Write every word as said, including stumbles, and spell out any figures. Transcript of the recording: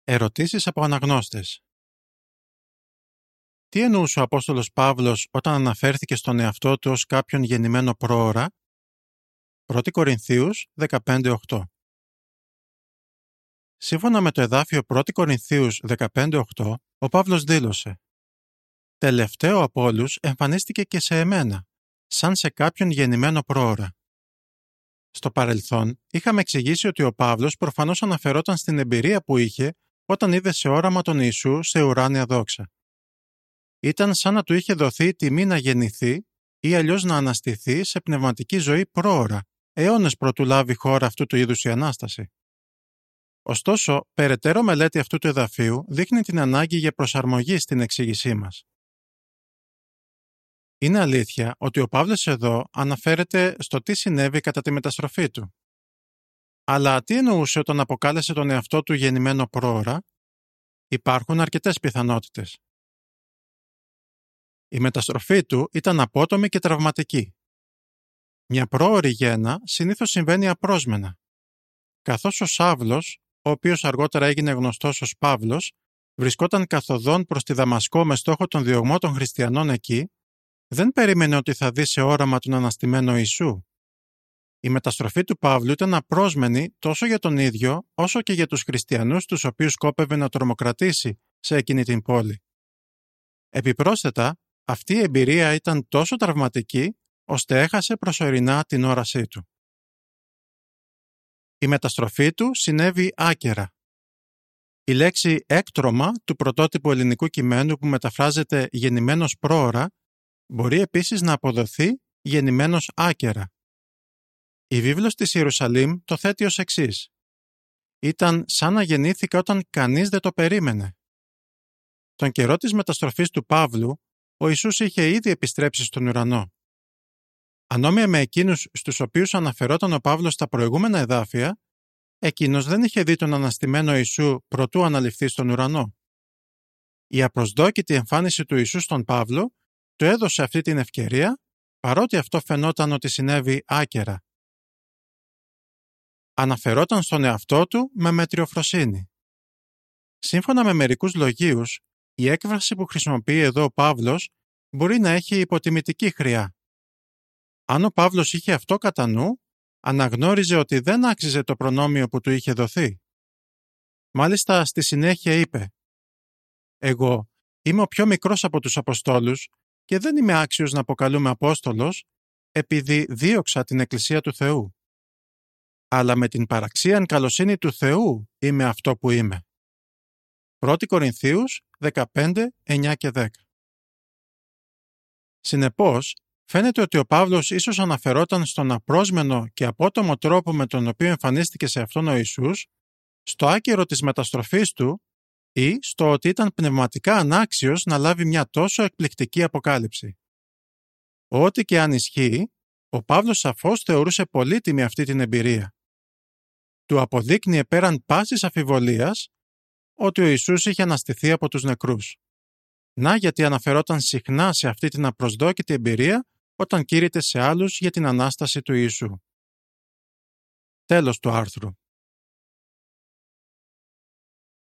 Ερωτήσεις από αναγνώστες. Τι εννοούσε ο Απόστολος Παύλος όταν αναφέρθηκε στον εαυτό του ως κάποιον γεννημένο πρόωρα? πρώτη Κορινθίους δεκαπέντε οκτώ. Σύμφωνα με το εδάφιο πρώτη Κορινθίους δεκαπέντε οκτώ, ο Παύλος δήλωσε «Τελευταίο από όλους εμφανίστηκε και σε εμένα, σαν σε κάποιον γεννημένο πρόωρα». Στο παρελθόν, είχαμε εξηγήσει ότι ο Παύλος προφανώς αναφερόταν στην εμπειρία που είχε όταν είδε σε όραμα τον Ιησού σε ουράνια δόξα. Ήταν σαν να του είχε δοθεί τιμή να γεννηθεί ή αλλιώς να αναστηθεί σε πνευματική ζωή πρόωρα, αιώνες προτού λάβει χώρα αυτού του είδους η Ανάσταση. Ωστόσο, περαιτέρω μελέτη αυτού του εδαφίου δείχνει την ανάγκη για προσαρμογή στην εξήγησή μας. Είναι αλήθεια ότι ο Παύλος εδώ αναφέρεται στο τι συνέβη κατά τη μεταστροφή του. Αλλά τι εννοούσε όταν αποκάλεσε τον εαυτό του γεννημένο πρόωρα? Υπάρχουν αρκετές πιθανότητες. Η μεταστροφή του ήταν απότομη και τραυματική. Μια πρόωρη γέννα συνήθως συμβαίνει απρόσμενα. Καθώς ο Σάβλος, ο οποίος αργότερα έγινε γνωστός ως Παύλος, βρισκόταν καθοδόν προς τη Δαμασκό με στόχο τον διωγμό των χριστιανών εκεί, δεν περίμενε ότι θα δει σε όραμα τον αναστημένο Ιησού. Η μεταστροφή του Παύλου ήταν απρόσμενη τόσο για τον ίδιο, όσο και για τους χριστιανούς τους οποίους σκόπευε να τρομοκρατήσει σε εκείνη την πόλη. Επιπρόσθετα, αυτή η εμπειρία ήταν τόσο τραυματική, ώστε έχασε προσωρινά την όρασή του. Η μεταστροφή του συνέβη άκερα. Η λέξη έκτρωμα του πρωτότυπου ελληνικού κειμένου που μεταφράζεται γεννημένος πρόωρα μπορεί επίσης να αποδοθεί γεννημένος άκερα. Η βίβλος της Ιερουσαλήμ το θέτει ως εξής. Ήταν σαν να γεννήθηκα όταν κανείς δεν το περίμενε. Τον καιρό της μεταστροφής του Παύλου, ο Ιησούς είχε ήδη επιστρέψει στον ουρανό. Ανόμοια με εκείνους στους οποίους αναφερόταν ο Παύλος στα προηγούμενα εδάφια, εκείνος δεν είχε δει τον αναστημένο Ιησού προτού αναληφθεί στον ουρανό. Η απροσδόκητη εμφάνιση του Ιησού στον Παύλο του έδωσε αυτή την ευκαιρία, παρότι αυτό φαινόταν ότι συνέβη άκερα. Αναφερόταν στον εαυτό του με μετριοφροσύνη. Σύμφωνα με μερικούς λογίους, η έκφραση που χρησιμοποιεί εδώ ο Παύλος μπορεί να έχει υποτιμητική χρειά. Αν ο Παύλος είχε αυτό κατά νου, αναγνώριζε ότι δεν άξιζε το προνόμιο που του είχε δοθεί. Μάλιστα, στη συνέχεια είπε «Εγώ είμαι ο πιο μικρός από τους Αποστόλους και δεν είμαι άξιος να αποκαλούμαι Απόστολος, επειδή δίωξα την Εκκλησία του Θεού. Αλλά με την παραξίαν καλοσύνη του Θεού είμαι αυτό που είμαι». πρώτη Κορινθίους δεκαπέντε εννιά και δέκα. Συνεπώς, φαίνεται ότι ο Παύλος ίσως αναφερόταν στον απρόσμενο και απότομο τρόπο με τον οποίο εμφανίστηκε σε αυτόν ο Ιησούς, στο άκερο της μεταστροφής του ή στο ότι ήταν πνευματικά ανάξιος να λάβει μια τόσο εκπληκτική αποκάλυψη. Ό,τι και αν ισχύει, ο Παύλος σαφώς θεωρούσε πολύτιμη αυτή την εμπειρία. Του αποδείκνυε πέραν πάσης αμφιβολίας ότι ο Ιησούς είχε αναστηθεί από τους νεκρούς. Να γιατί αναφερόταν συχνά σε αυτή την απροσδόκητη εμπειρία όταν κήρυτε σε άλλους για την Ανάσταση του Ιησού. Τέλος του άρθρου.